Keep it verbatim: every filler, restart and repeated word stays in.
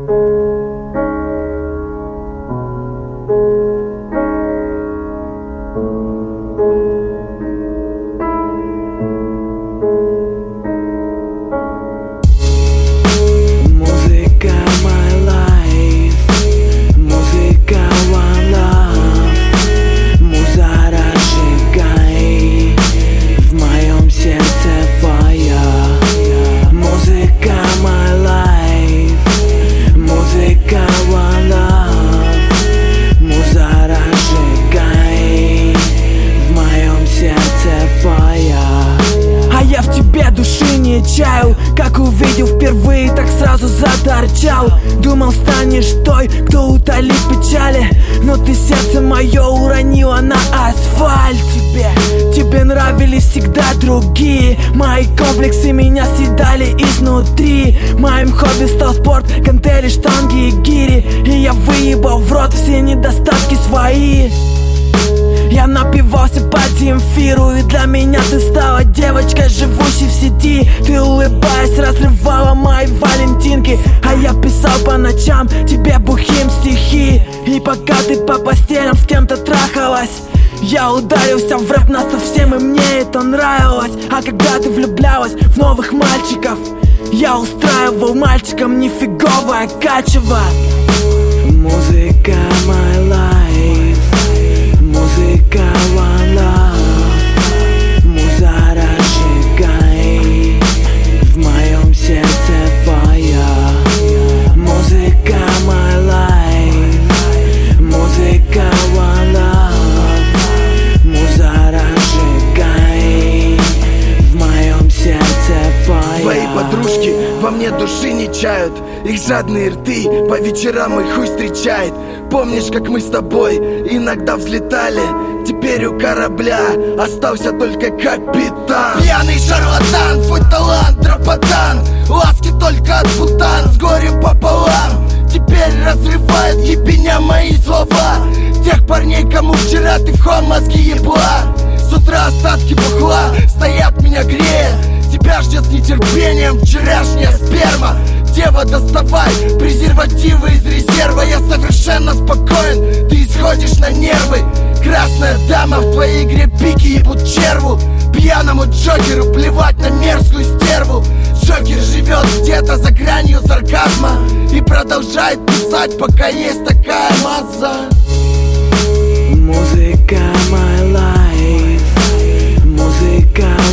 Чаю, как увидел впервые, так сразу заторчал. Думал, станешь той, кто утолит печали, но ты сердце мое уронила на асфальт. Тебе, тебе нравились всегда другие. Мои комплексы меня съедали изнутри. Моим хобби стал спорт, гантели, штанги и гири. И я выебал в рот все недостатки свои. Я напивался по Земфиру, и для меня ты стала девочкой, живущей в сети. Ты, улыбаясь, разрывала мои валентинки, а я писал по ночам тебе бухим стихи. И пока ты по постелям с кем-то трахалась, я ударился в рэп насовсем, и мне это нравилось. А когда ты влюблялась в новых мальчиков, я устраивал мальчикам нифиговое качево. Музыка my life, музыка one love, муза разжигай в моем сердце fire. Музыка my life, музыка one love, муза разжигай в моем сердце fire. Твои подружки во мне души не чают, их жадные рты по вечерам мой хуй встречает. Помнишь, как мы с тобой иногда взлетали? Теперь у корабля остался только капитан. Пьяный шарлатан, свой талант, дропотан, ласки только от путан, с горем пополам. Теперь разрывает ебеня мои слова тех парней, кому вчера ты в хон мозги ебла. С утра остатки бухла стоят, меня греет. Тебя ждет с нетерпением вчерашняя сперма. Дева, доставай презервативы из резерва. Я совершенно спокоен, ты исходишь на нервы. Красная дама, в твоей игре пики ебут черву. Пьяному Джокеру плевать на мерзкую стерву. Джокер живет где-то за гранью сарказма и продолжает писать, пока есть такая масса. Музыка my life, музыка